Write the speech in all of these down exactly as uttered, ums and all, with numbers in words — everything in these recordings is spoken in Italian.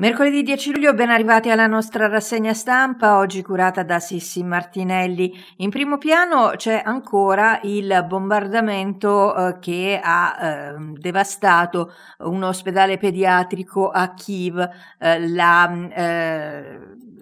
Mercoledì dieci luglio, ben arrivati alla nostra rassegna stampa, oggi curata da Sissi Martinelli. In primo piano c'è ancora il bombardamento eh, che ha eh, devastato un ospedale pediatrico a Kiev, eh, la eh,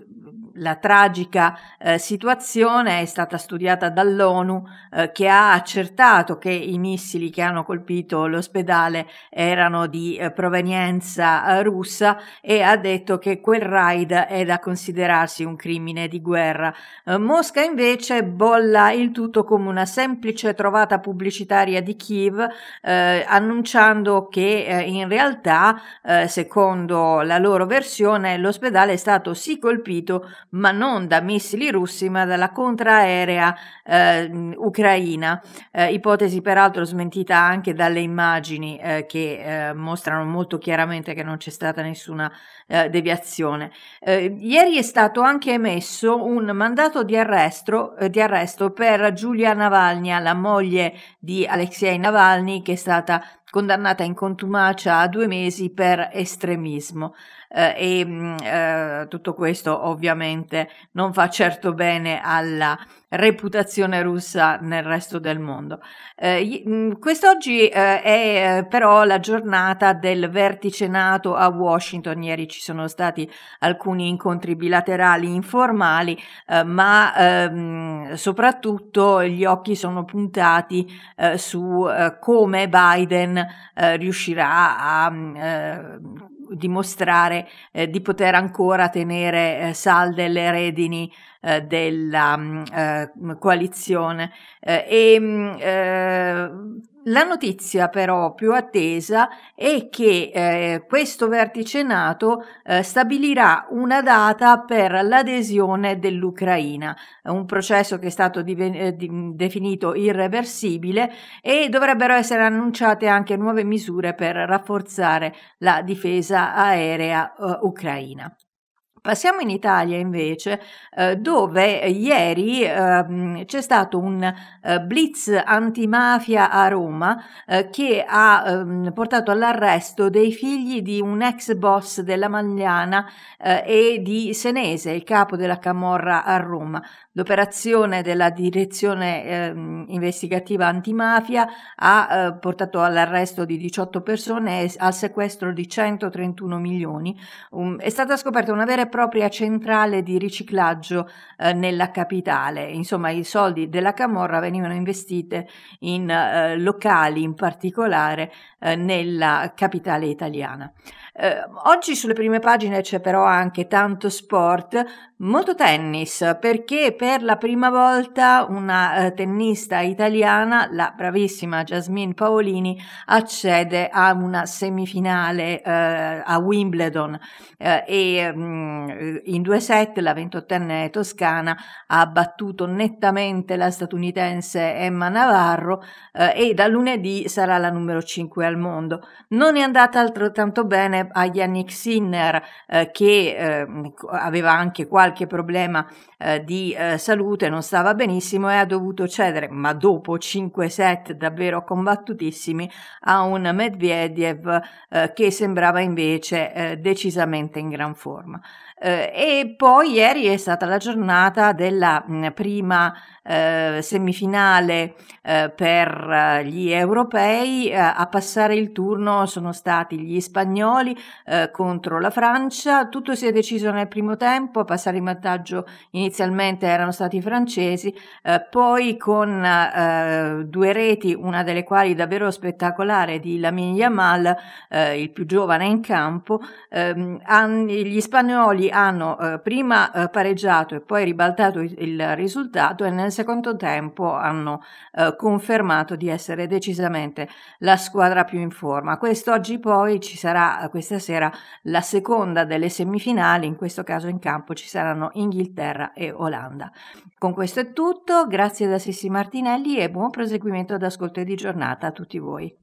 La tragica eh, situazione è stata studiata dall'ONU eh, che ha accertato che i missili che hanno colpito l'ospedale erano di eh, provenienza eh, russa e ha detto che quel raid è da considerarsi un crimine di guerra. Eh, Mosca invece bolla il tutto come una semplice trovata pubblicitaria di Kiev, eh, annunciando che eh, in realtà, eh, secondo la loro versione, l'ospedale è stato sì colpito, ma non da missili russi, ma dalla contraerea eh, ucraina, eh, ipotesi peraltro smentita anche dalle immagini eh, che eh, mostrano molto chiaramente che non c'è stata nessuna eh, deviazione. Eh, ieri è stato anche emesso un mandato di arresto, eh, di arresto per Giulia Navalny, la moglie di Alexei Navalny, che è stata condannata in contumacia a due mesi per estremismo. Eh, e mh, eh, tutto questo ovviamente non fa certo bene alla reputazione russa nel resto del mondo. Eh, mh, quest'oggi eh, è eh, però la giornata del vertice NATO a Washington. Ieri ci sono stati alcuni incontri bilaterali informali, eh, ma ehm, soprattutto gli occhi sono puntati eh, su eh, come Biden eh, riuscirà a eh, dimostrare eh, di poter ancora tenere eh, salde le redini eh, della mh, eh, coalizione eh, e mh, eh, la notizia però più attesa è che eh, questo vertice NATO eh, stabilirà una data per l'adesione dell'Ucraina, un processo che è stato diven- eh, di- definito irreversibile, e dovrebbero essere annunciate anche nuove misure per rafforzare la difesa aerea eh, ucraina. Passiamo in Italia invece, eh, dove ieri ehm, c'è stato un eh, blitz antimafia a Roma eh, che ha ehm, portato all'arresto dei figli di un ex boss della Magliana eh, e di Senese, il capo della camorra a Roma. L'operazione della direzione ehm, investigativa antimafia ha eh, portato all'arresto di diciotto persone e al sequestro di centotrentuno milioni. Um, è stata scoperta una vera e propria centrale di riciclaggio eh, nella capitale. Insomma, i soldi della camorra venivano investiti in eh, locali, in particolare eh, nella capitale italiana. Eh, oggi sulle prime pagine c'è però anche tanto sport, molto tennis, perché per la prima volta una eh, tennista italiana, la bravissima Jasmine Paolini, accede a una semifinale eh, a Wimbledon eh, e mh, in due set la ventottenne toscana ha battuto nettamente la statunitense Emma Navarro eh, e da lunedì sarà la numero cinque al mondo. Non è andata altrettanto bene a Yannick Sinner eh, che eh, aveva anche qualche problema eh, di eh, salute, non stava benissimo e ha dovuto cedere, ma dopo cinque set davvero combattutissimi, a un Medvedev eh, che sembrava invece eh, decisamente in gran forma. Eh, e poi ieri è stata la giornata della mh, prima eh, semifinale eh, per eh, gli europei. Eh, a passare il turno sono stati gli spagnoli eh, contro la Francia. Tutto si è deciso nel primo tempo, a passare in vantaggio inizialmente erano stati i francesi, eh, poi con eh, due reti, una delle quali davvero spettacolare di Lamine Yamal, eh, il più giovane in campo, ehm, han, gli spagnoli hanno eh, prima eh, pareggiato e poi ribaltato il, il risultato, e nel secondo tempo hanno eh, confermato di essere decisamente la squadra più in forma. Quest'oggi poi ci sarà questa sera la seconda delle semifinali, in questo caso in campo ci saranno Inghilterra e Olanda. Con questo è tutto, grazie da Sissi Martinelli e buon proseguimento d'ascolto e di giornata a tutti voi.